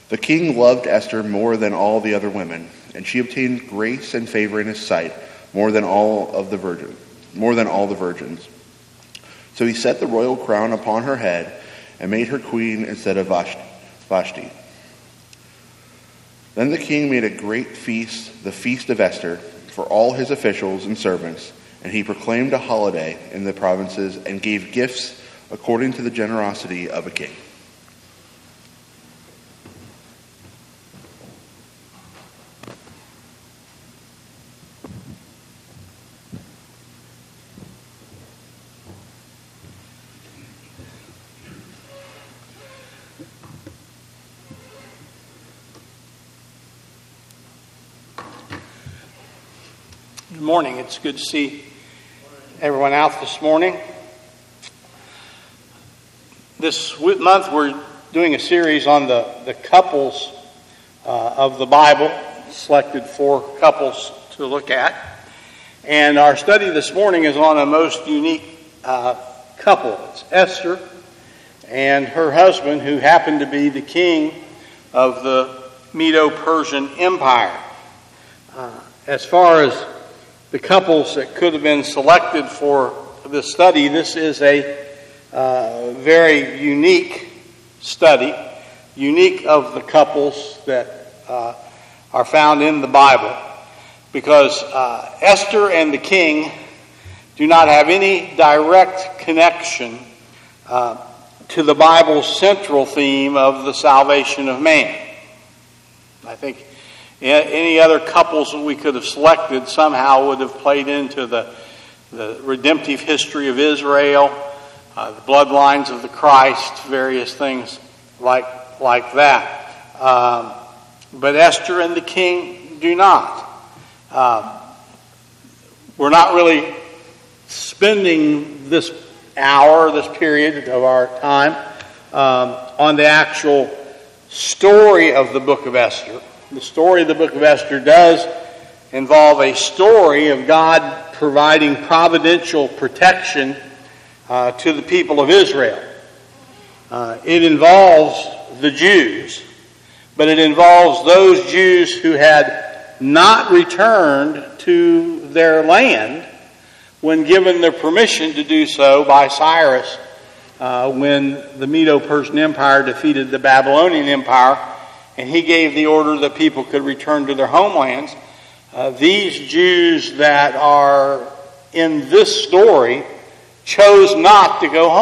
The king loved Esther more than all the other women, and she obtained grace and favor in his sight more than all the virgins. So he set the royal crown upon her head and made her queen instead of Vashti. Then the king made a great feast, the Feast of Esther, for all his officials and servants, and he proclaimed a holiday in the provinces and gave gifts according to the generosity of a king. Good morning. It's good to see everyone out this morning. This month we're doing a series on the couples of the Bible, selected 4 couples to look at. And our study this morning is on a most unique couple. It's Esther and her husband, who happened to be the king of the Medo-Persian Empire. As far as the couples that could have been selected for this study, this is a very unique study, unique of the couples that are found in the Bible, because Esther and the king do not have any direct connection to the Bible's central theme of the salvation of man. I think any other couples that we could have selected somehow would have played into the redemptive history of Israel, the bloodlines of the Christ, various things like that. But Esther and the king do not. We're not really spending this hour, this period of our time, on the actual story of the book of Esther. The story of the book of Esther does involve a story of God providing providential protection to the people of Israel. It involves the Jews, but it involves those Jews who had not returned to their land when given the permission to do so by Cyrus when the Medo-Persian Empire defeated the Babylonian Empire, and he gave the order that people could return to their homelands. These Jews that are in this story chose not to go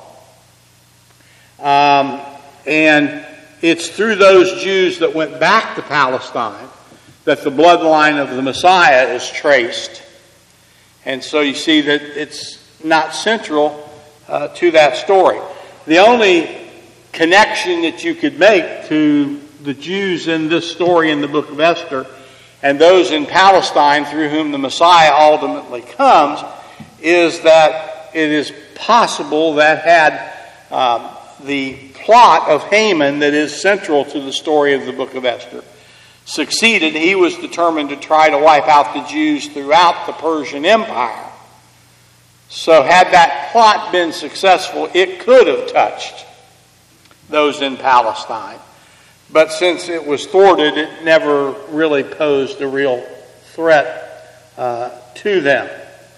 home. And it's through those Jews that went back to Palestine that the bloodline of the Messiah is traced. And so you see that it's not central to that story. The only connection that you could make to the Jews in this story in the book of Esther and those in Palestine through whom the Messiah ultimately comes is that it is possible that had the plot of Haman that is central to the story of the book of Esther succeeded, he was determined to try to wipe out the Jews throughout the Persian Empire. So had that plot been successful, it could have touched those in Palestine. But since it was thwarted, it never really posed a real threat to them.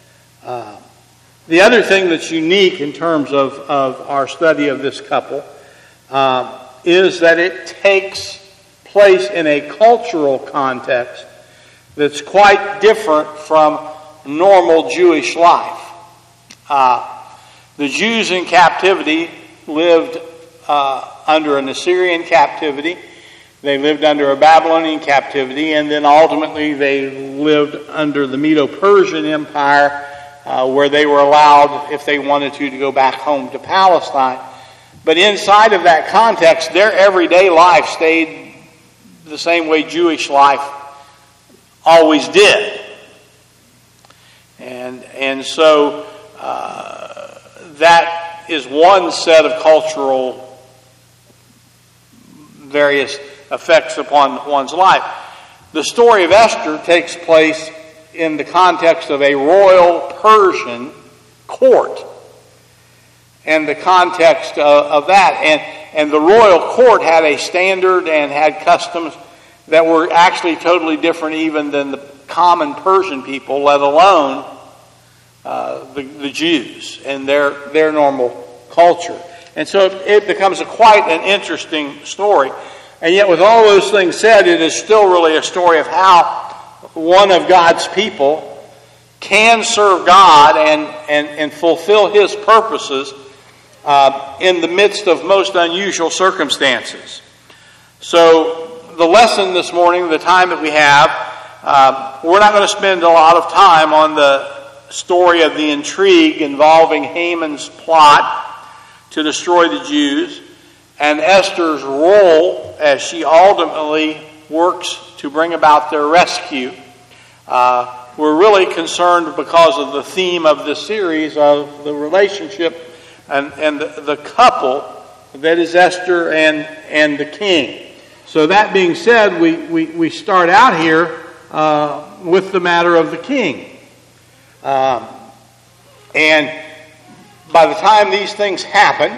The other thing that's unique in terms of our study of this couple is that it takes place in a cultural context that's quite different from normal Jewish life. The Jews in captivity lived under an Assyrian captivity, they lived under a Babylonian captivity, and then ultimately they lived under the Medo-Persian Empire, where they were allowed, if they wanted to go back home to Palestine. But inside of that context, their everyday life stayed the same way Jewish life always did. And so that is one set of cultural various effects upon one's life. The story of Esther takes place in the context of a royal Persian court and the context of that. and the royal court had a standard and had customs that were actually totally different even than the common Persian people, let alone the Jews and their normal culture. And so it becomes quite an interesting story. And yet with all those things said, it is still really a story of how one of God's people can serve God and fulfill His purposes in the midst of most unusual circumstances. So the lesson this morning, the time that we have, we're not going to spend a lot of time on the story of the intrigue involving Haman's plot to destroy the Jews and Esther's role as she ultimately works to bring about their rescue. We're really concerned because of the theme of this series of the relationship and the couple that is Esther and the king. So that being said, we start out here with the matter of the king. And by the time these things happen,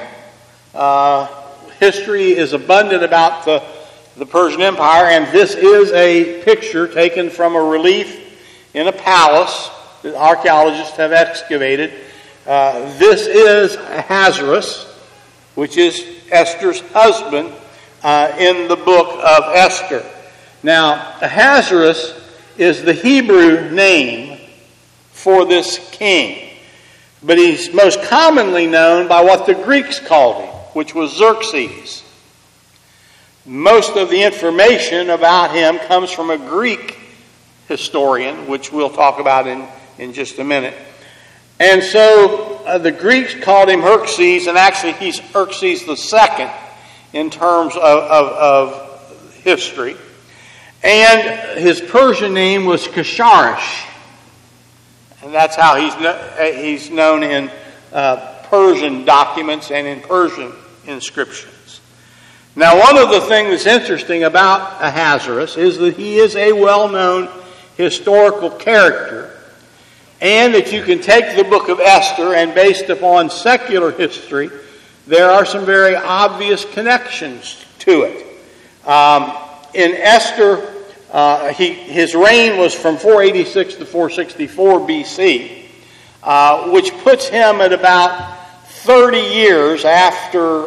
history is abundant about the Persian Empire, and this is a picture taken from a relief in a palace that archaeologists have excavated. This is Ahasuerus, which is Esther's husband in the book of Esther. Now, Ahasuerus is the Hebrew name for this king, but he's most commonly known by what the Greeks called him, which was Xerxes. Most of the information about him comes from a Greek historian, which we'll talk about in just a minute. And so the Greeks called him Xerxes, and actually he's Xerxes II in terms of history. And his Persian name was Kasharish, and that's how he's known in Persian documents and in Persian inscriptions. Now, one of the things that's interesting about Ahasuerus is that he is a well-known historical character, and that you can take the book of Esther and based upon secular history, there are some very obvious connections to it. In Esther, his reign was from 486 to 464 BC, which puts him at about 30 years after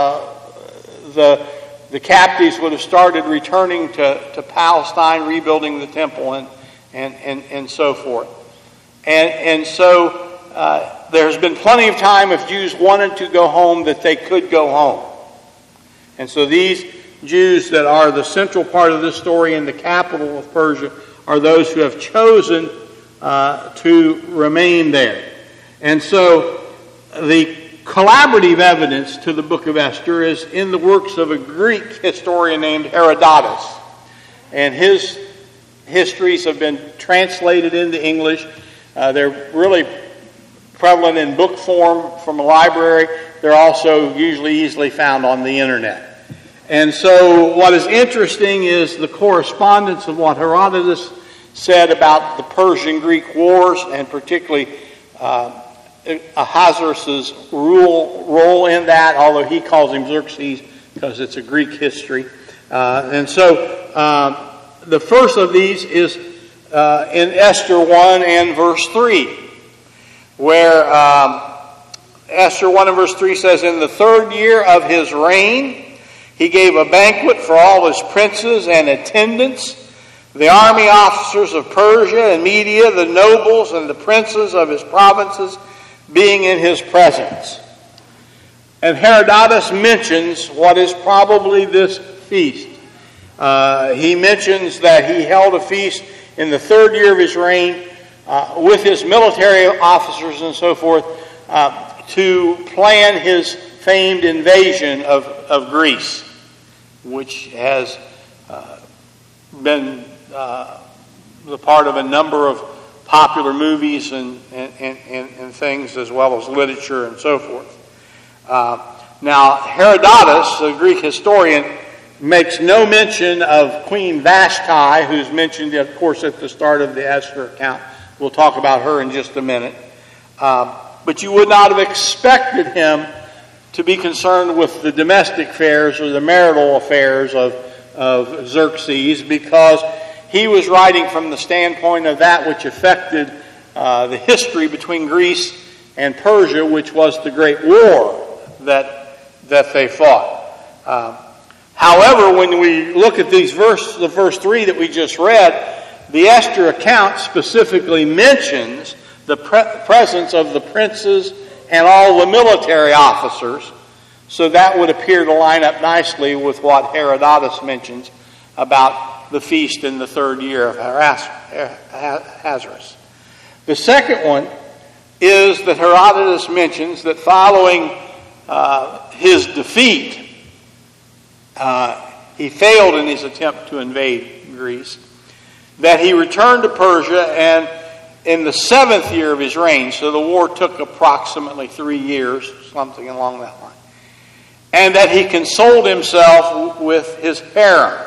the captives would have started returning to Palestine, rebuilding the temple, and so forth. And so there's been plenty of time if Jews wanted to go home that they could go home. And so these Jews that are the central part of this story in the capital of Persia are those who have chosen to remain there. And so the collaborative evidence to the book of Esther is in the works of a Greek historian named Herodotus. And his histories have been translated into English. They're really prevalent in book form from a library. They're also usually easily found on the internet. And so what is interesting is the correspondence of what Herodotus said about the Persian-Greek wars, and particularly Ahasuerus' role in that, although he calls him Xerxes because it's a Greek history. And so the first of these is in Esther 1 and verse 3, where Esther 1 and verse 3 says, "In the third year of his reign, he gave a banquet for all his princes and attendants, the army officers of Persia and Media, the nobles and the princes of his provinces, being in his presence." And Herodotus mentions what is probably this feast. He mentions that he held a feast in the third year of his reign with his military officers and so forth to plan his famed invasion of Greece, which has been the part of a number of popular movies and things, as well as literature and so forth. Now, Herodotus, a Greek historian, makes no mention of Queen Vashti, who's mentioned, of course, at the start of the Esther account. We'll talk about her in just a minute. But you would not have expected him to be concerned with the domestic affairs or the marital affairs of Xerxes, because he was writing from the standpoint of that which affected the history between Greece and Persia, which was the great war that they fought. However, when we look at these the verse 3 that we just read, the Esther account specifically mentions the presence of the princes and all the military officers, so that would appear to line up nicely with what Herodotus mentions about the feast in the 3rd year of Ahasuerus. The second one is that Herodotus mentions that following his defeat, he failed in his attempt to invade Greece, that he returned to Persia, and in the 7th year of his reign, so the war took approximately 3 years, something along that line, and that he consoled himself with his harem.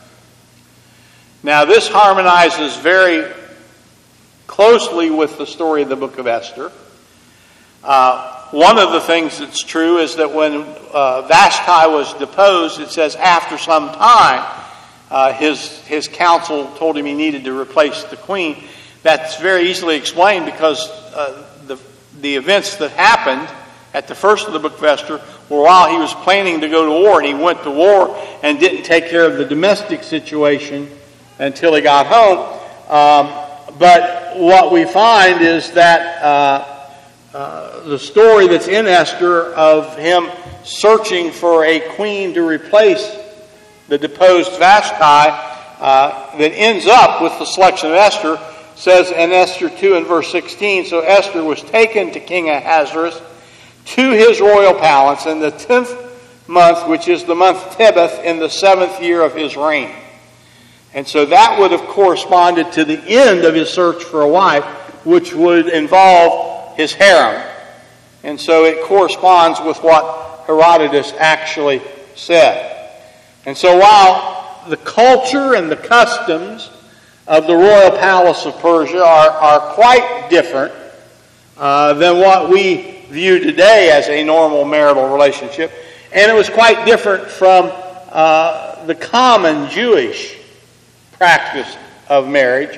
Now, this harmonizes very closely with the story of the book of Esther. One of the things that's true is that when Vashti was deposed, it says after some time, his council told him he needed to replace the queen. That's very easily explained because the events that happened at the first of the book of Esther were while he was planning to go to war, and he went to war and didn't take care of the domestic situation until he got home. But what we find is that the story that's in Esther of him searching for a queen to replace the deposed Vashti that ends up with the selection of Esther says in Esther 2 and verse 16, so Esther was taken to King Ahasuerus to his royal palace in the 10th month, which is the month Tebeth, in the 7th year of his reign. And so that would have corresponded to the end of his search for a wife, which would involve his harem. And so it corresponds with what Herodotus actually said. And so while the culture and the customs of the royal palace of Persia are quite different than what we view today as a normal marital relationship, and it was quite different from the common Jewish practice of marriage,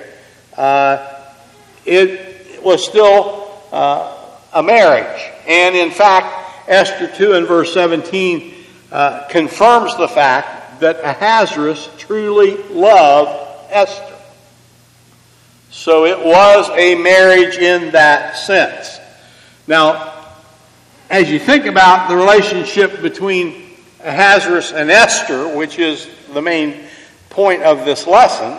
it was still a marriage. And in fact, Esther 2 and verse 17 confirms the fact that Ahasuerus truly loved Esther. So it was a marriage in that sense. Now, as you think about the relationship between Ahasuerus and Esther, which is the main point of this lesson,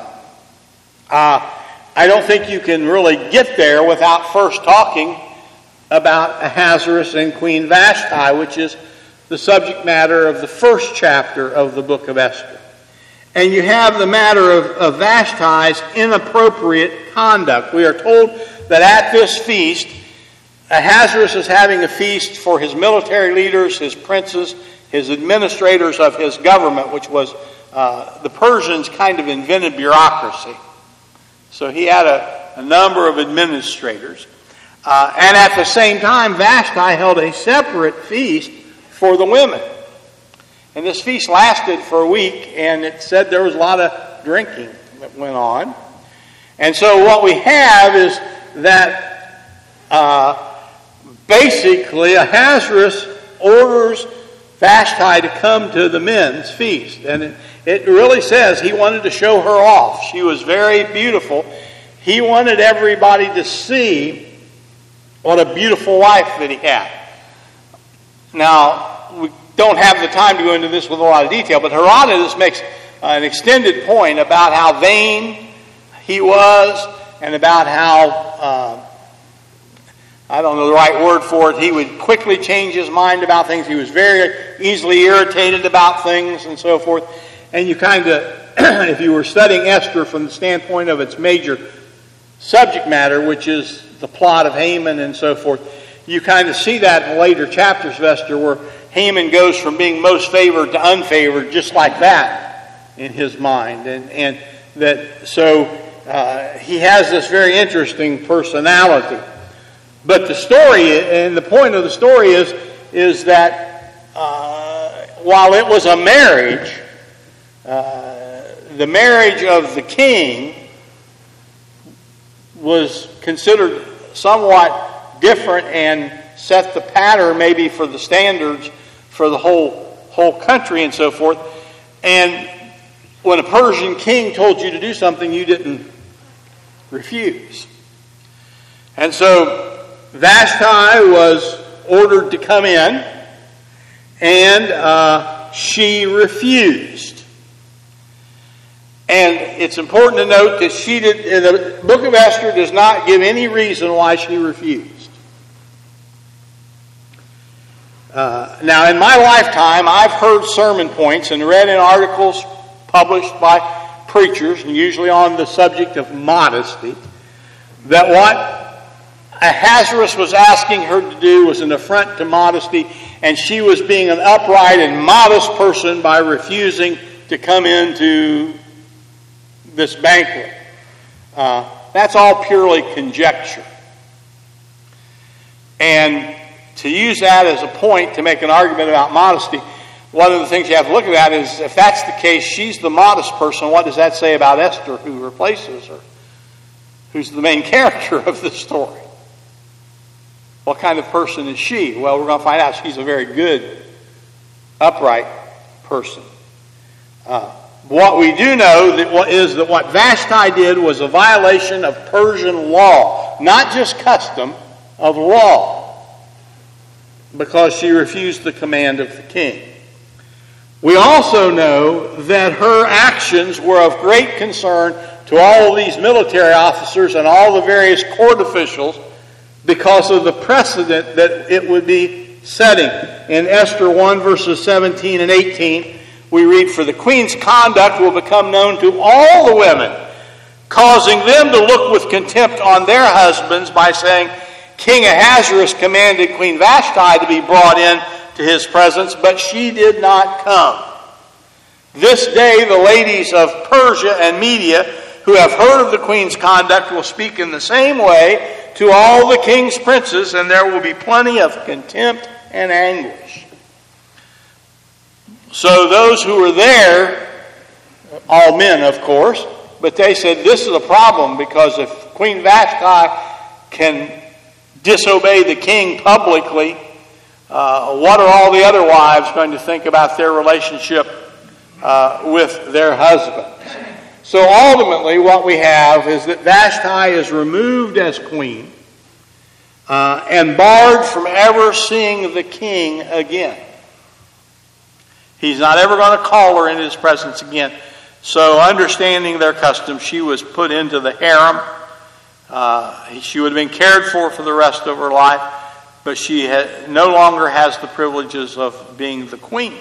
I don't think you can really get there without first talking about Ahasuerus and Queen Vashti, which is the subject matter of the first chapter of the book of Esther. And you have the matter of Vashti's inappropriate conduct. We are told that at this feast, Ahasuerus is having a feast for his military leaders, his princes, his administrators of his government, which was the Persians kind of invented bureaucracy. So he had a number of administrators. And at the same time, Vashti held a separate feast for the women. And this feast lasted for a week, and it said there was a lot of drinking that went on. And so what we have is that basically Ahasuerus orders Vashti to come to the men's feast. And it really says he wanted to show her off. She was very beautiful. He wanted everybody to see what a beautiful wife that he had. Now, we don't have the time to go into this with a lot of detail, but Herodotus makes an extended point about how vain he was and about how, I don't know the right word for it, he would quickly change his mind about things. He was very easily irritated about things and so forth. And you kind of, if you were studying Esther from the standpoint of its major subject matter, which is the plot of Haman and so forth, you kind of see that in later chapters of Esther where Haman goes from being most favored to unfavored just like that in his mind. And that so he has this very interesting personality. But the story, and the point of the story is that while it was a marriage, the marriage of the king was considered somewhat different and set the pattern maybe for the standards for the whole country and so forth. And when a Persian king told you to do something, you didn't refuse. And so Vashti was ordered to come in, and she refused. And it's important to note that the book of Esther does not give any reason why she refused. Now, in my lifetime, I've heard sermon points and read in articles published by preachers, and usually on the subject of modesty, that what Ahasuerus was asking her to do was an affront to modesty, and she was being an upright and modest person by refusing to come into this banquet. That's all purely conjecture. And to use that as a point to make an argument about modesty, one of the things you have to look at that is, if that's the case, she's the modest person, what does that say about Esther, who replaces her? Who's the main character of the story? What kind of person is she? Well, we're going to find out she's a very good, upright person. What we do know is that what Vashti did was a violation of Persian law, not just custom, of law, because she refused the command of the king. We also know that her actions were of great concern to all of these military officers and all the various court officials because of the precedent that it would be setting. In Esther 1, verses 17 and 18, we read, "For the queen's conduct will become known to all the women, causing them to look with contempt on their husbands by saying, King Ahasuerus commanded Queen Vashti to be brought in to his presence, but she did not come. This day the ladies of Persia and Media who have heard of the queen's conduct will speak in the same way to all the king's princes, and there will be plenty of contempt and anguish." So those who were there, all men of course, but they said this is a problem, because if Queen Vashti can disobey the king publicly, what are all the other wives going to think about their relationship with their husbands? So ultimately what we have is that Vashti is removed as queen and barred from ever seeing the king again. He's not ever going to call her into his presence again. So understanding their custom, she was put into the harem. She would have been cared for the rest of her life, but she no longer has the privileges of being the queen.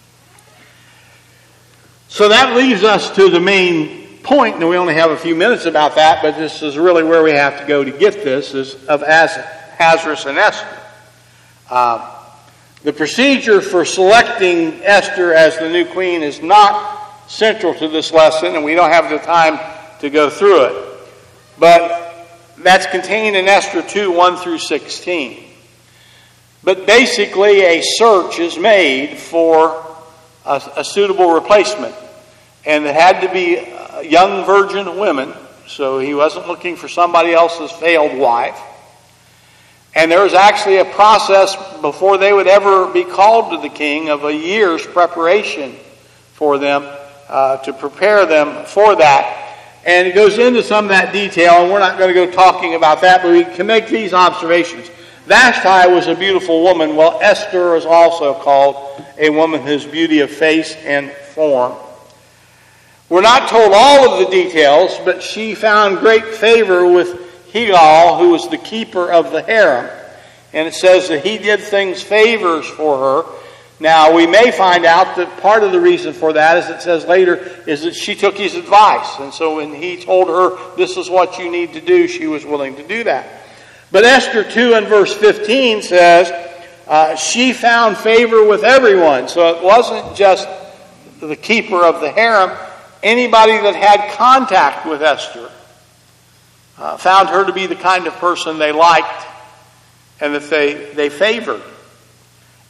So that leaves us to the main point, and we only have a few minutes about that, but this is really where we have to go to get this, is of Ahasuerus and Esther. The procedure for selecting Esther as the new queen is not central to this lesson, and we don't have the time to go through it. But that's contained in Esther 2, 1 through 16. But basically a search is made for a suitable replacement. And it had to be young virgin women, so he wasn't looking for somebody else's failed wife. And there was actually a process before they would ever be called to the king of a year's preparation for them, to prepare them for that. And it goes into some of that detail, and we're not going to go talking about that, but we can make these observations. Vashti was a beautiful woman, while Esther is also called a woman whose beauty of face and form. We're not told all of the details, but she found great favor with Hegal, who was the keeper of the harem. And it says that he did favors for her. Now, we may find out that part of the reason for that, as it says later, is that she took his advice. And so when he told her, this is what you need to do, she was willing to do that. But Esther 2 and verse 15 says, she found favor with everyone. So it wasn't just the keeper of the harem. Anybody that had contact with Esther found her to be the kind of person they liked and that they favored.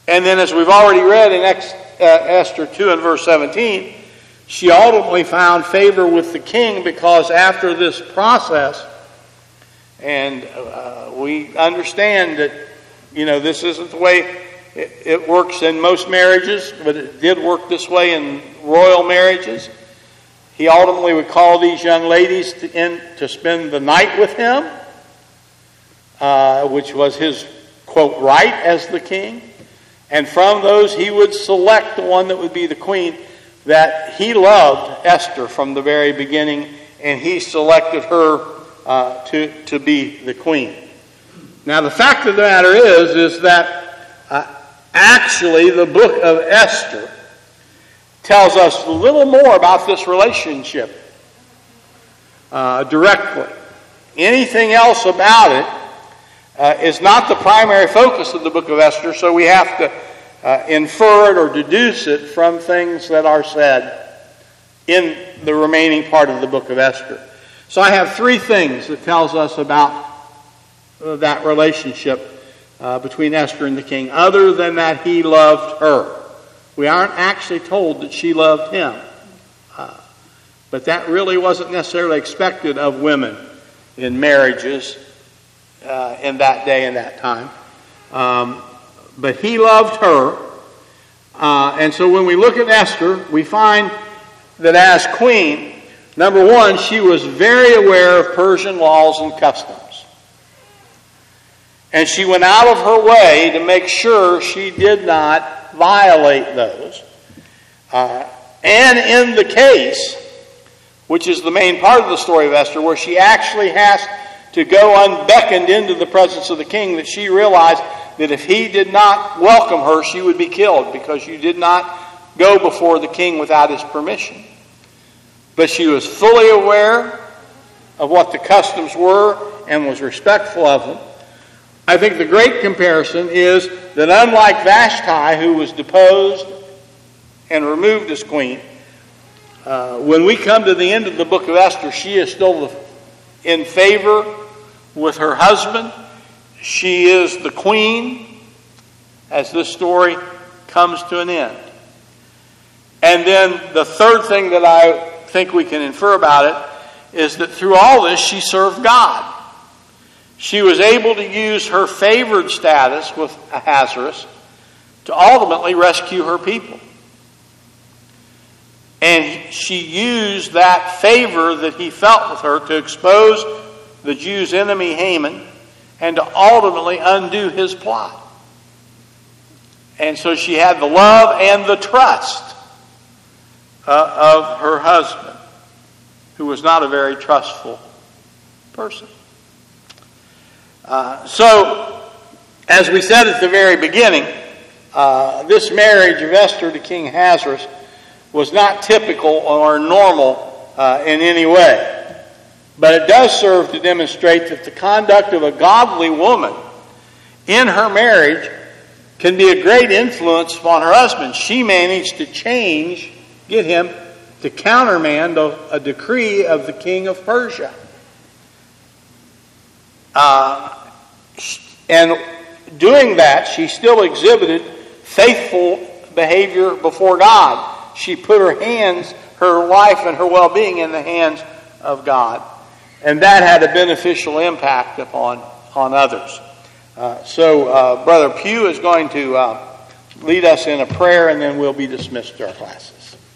And then, as we've already read in Esther 2 and verse 17, she ultimately found favor with the king because after this process, and we understand that, this isn't the way it works in most marriages, but it did work this way in royal marriages. He ultimately would call these young ladies to spend the night with him, which was his, quote, right as the king. And from those, he would select the one that would be the queen. That he loved Esther from the very beginning, and he selected her to be the queen. Now, the fact of the matter is that actually the book of Esther tells us a little more about this relationship directly. Anything else about it is not the primary focus of the book of Esther, so we have to infer it or deduce it from things that are said in the remaining part of the book of Esther. So I have three things that tells us about that relationship between Esther and the king, other than that he loved her. We aren't actually told that she loved him, but that really wasn't necessarily expected of women in marriages in that day and that time. But he loved her. And so when we look at Esther, we find that as queen, number one, she was very aware of Persian laws and customs. And she went out of her way to make sure she did not violate those. And in the case, which is the main part of the story of Esther, where she actually has to go unbeckoned into the presence of the king, that she realized that if he did not welcome her, she would be killed, because you did not go before the king without his permission. But she was fully aware of what the customs were and was respectful of them. I think the great comparison is that unlike Vashti, who was deposed and removed as queen, when we come to the end of the book of Esther, she is still in favor with her husband. She is the queen as this story comes to an end. And then the third thing that I think we can infer about it is that through all this, she served God. She was able to use her favored status with Ahasuerus to ultimately rescue her people. And she used that favor that he felt with her to expose the Jews' enemy Haman and to ultimately undo his plot. And so she had the love and the trust of her husband, who was not a very trustful person. So, as we said at the very beginning, this marriage of Esther to King Ahasuerus was not typical or normal in any way. But it does serve to demonstrate that the conduct of a godly woman in her marriage can be a great influence upon her husband. She managed to get him to countermand a decree of the king of Persia. And doing that, she still exhibited faithful behavior before God. She put her life and her well-being in the hands of God. And that had a beneficial impact upon others. So Brother Pugh is going to lead us in a prayer, and then we'll be dismissed to our class.